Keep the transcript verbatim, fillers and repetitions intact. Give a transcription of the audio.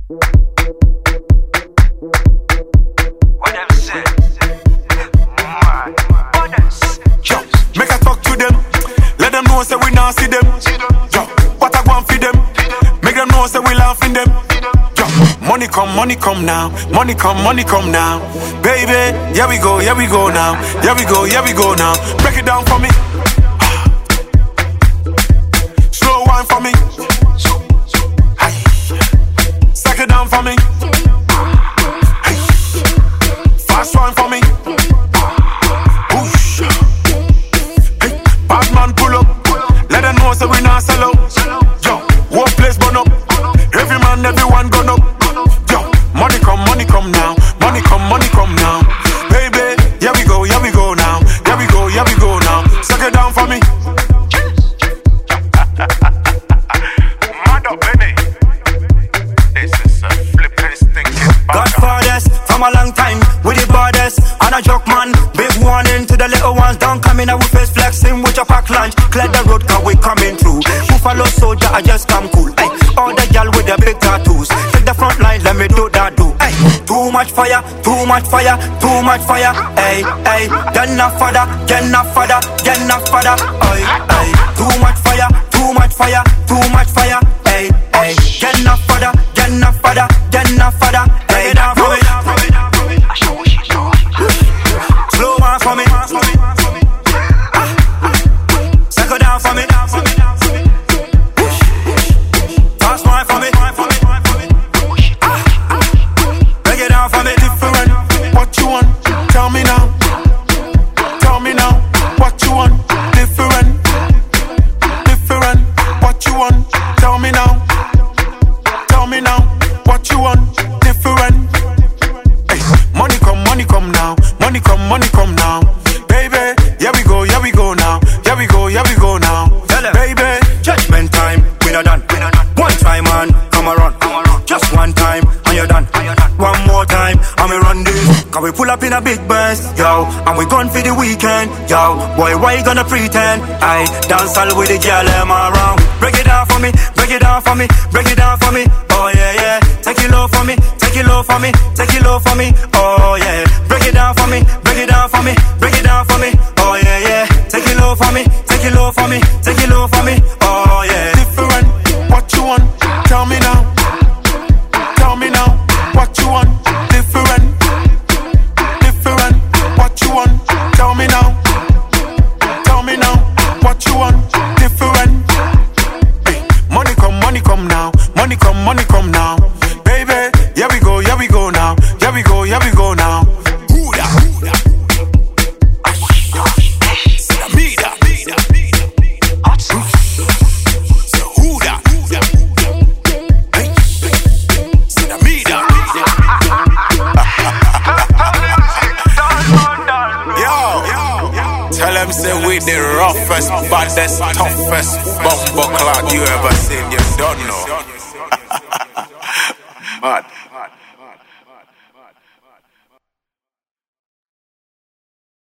Whatever said. Man, others. Yo, make us talk to them. Let them know say we not see them. Yo, what I want for them. Make them know say we laughing them. Yo, money come, money come now. Money come, money come now. Baby, here we go, here we go now. Here we go, here we go now. Break it down for me. Slow wine for me. Suck it down for me. Fast wine for me. Push. Hey, bad man pull up. Let them know so we not sell out. Yo, work place burn up. Every man, everyone gone up. Yo, money come, money come now. Money come, money come now. Baby, here we go, here we go now. Here we go, here we go now. Suck it down for me. Mad up, Benny. This is a flippin' stinking Godfathers from a long time with the borders and a joke man. Big warning to the little ones. Don't come in and we face flexing with your pack lunch. Clear the road cause we coming through. Buffalo soldier, I just come cool. Ay, all the y'all with the big tattoos. Take the front line, let me do that do. Ay, too much fire, too much fire, too much fire. Ay, ay, get enough fire, get enough fire, get enough fire. Ay, ay, too much fire, too much fire, too much fire. Ay, ay, get enough fire, get enough fire, get enough fire. Ay, down for me. Slow one for me. Circle down for me. Fast one for me. Break it down for me. Different, what you want? Tell me now. Tell me now, what you want? Different, different, what you want? Tell me now. Tell me now, what you want? Different. Hey, money come, money come now. Money come, money come now. Baby, here we go, here we go now. Here we go, here we go now. Baby, Judgment time, we not done. One time man, come around. Just one time, and you're done. One more time, and we run this. Cause we pull up in a big bus, yo. And we gone for the weekend, yo. Boy, why you gonna pretend? I dance all with the girl, them around. Break it down for me, break it down for me, break it down for me. Oh yeah, yeah. Take it low for me, take it low for me, take it low for me. Oh yeah. Break it down for me, break it down for me, break it down for me. Oh yeah, yeah. Take it low for me, take it low for me, take it low for me. Oh yeah. different, what you want? Tell me now. Tell me now, what you want? Different, different, what you want? Tell me now. Tell me now, what you want? Different. Hey, money come, money come now. Money come, money come now. Baby, here we go, here we go now. Here we go, here we go now. Who da? Who da? Me da. So who da? Hey, me da. Yo, tell them say we the roughest, baddest, toughest bumbo clock you ever seen. You don't know. Mad.